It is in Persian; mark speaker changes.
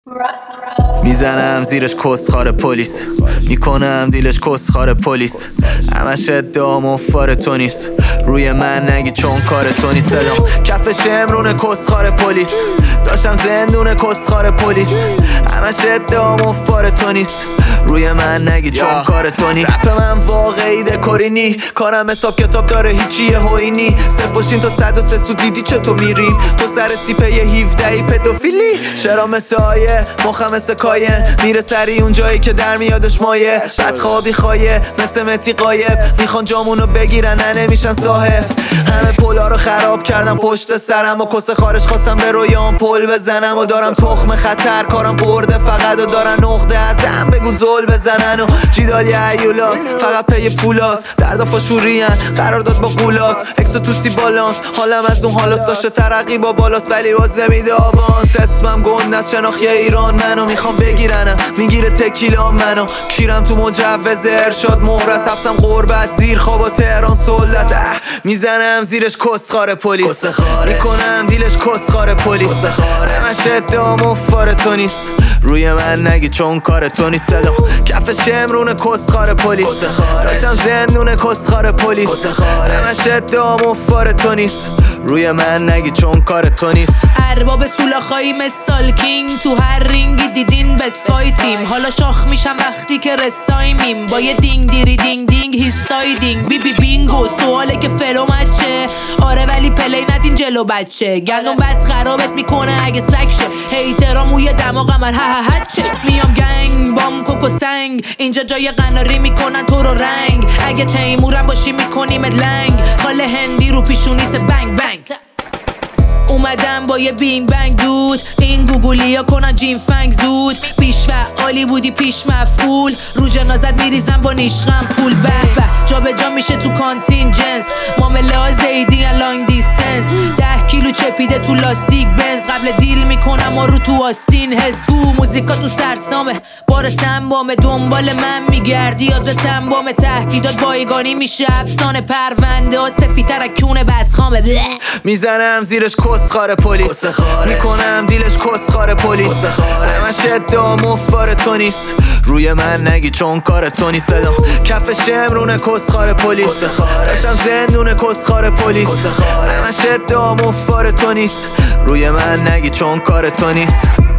Speaker 1: میزنم زیرش کسخار پلیس، میکنم دیلش کسخار پلیس. همش ادعا مفار تو نیست، روی من نگی چون کار تو نیست. صدام کف شمرون کسخار پلیس، داشتم زندون کسخار پلیس. همش ادعا مفار تو نیست، روی من نگی چون کار تو نیست. رپ من واقعی دکوری نی، کارم حساب کتاب داره هیچی هوینی. صفر باشین تا 103 سود دیدی چطور میریم تو سر سیپه 17 پدوفیلی. شرا مثل آیه مخم مثل کاین، میره سری اون جایی که در میادش مایه. بدخوابی خایه مثل متی قایب، میخوان جامونو بگیرن نه نمیشن صاحب. همه پولا رو خراب کردم پشت سرم و کس خارش خواستم به رویان پل بزنم. و دارم تخم خطر کارم برده فقط و دارن نقطه ازم بگو زل بزنن. و جیدالی ایولاس فقط پی پولاس، دردا فاشورین قرارداد با قولاس. اکسو توسی بالانس حالم از اون حالاست، داشته ترقی با بالاس ولی واسه میده آوانس. اسمم گنده از شناخی ایران، منو میخوام بگیرنم میگیره تکیلا منو. کیرم تو مجوز ارشاد مهرس، حبسم غربت زیر خواب و تهران سلطت. میزنم زیرش کسخار پلیس، میکنم دیلش کسخار پلیس. همش ادعا مفار تو نیست، روی من نگی چون کار تو نیست. صدام کف شمرون کسخار پلیس، داشتم زندون کسخار پلیس. همش ادعا مفار تو نیست، روی من نگی چون کار تو نیست.
Speaker 2: ارباب سولاخایی مثال کینگ، تو هر رینگی دیدین به سایتیم. حالا شاخ میشم وقتی که رسایمیم، با یه دینگ دیری دینگ دینگ هیستایدینگ. بی بی بینگو سواله که فلو مچه، آره ولی پلی ندین جلو بچه. گندم بد خرابت میکنه اگه سکشه، هیترا موی دماغ من هچه. میام گنگ بام کوکو سنگ، اینجا جای قناری میکنن تو رو رنگ. اگه تیمورم باشی میکنیم لنگ، خاله هندی رو پیشونیت بنگ بنگ. اومدم با یه بینگ بنگ دود، این گوگولیا کنن جیم فنگ زود. پیش فعالی بودی پیش مفعول، رو جنازت میریزم با نیشغم پول. به جا به جا میشه تو کانتین جنس، معامله ها زیدی لانگ دیستنس. 10 کیلو چپیده تو لاستیک بنز، قبل دیل میکنم و رو تو آستین حس. موزیکا تو سرسامه بار سنبامه، دنبال من میگردی یاد سنبامه. تهدیدات بایگانی میشه افسانه، پروندهات سفیتر کونه بدخامه.
Speaker 1: میزنم زیرش کسخار پلیس، میکنم دیلش کسخار پلیس. همش ادعا مفار تو نیست، روی من نگی چون کار تو نیست. صدام کف شمرون کسخار پلیس، داشتم زندون کسخار پلیس. همش ادعا مفار تو نیست، روی من نگی چون کار تو نیست.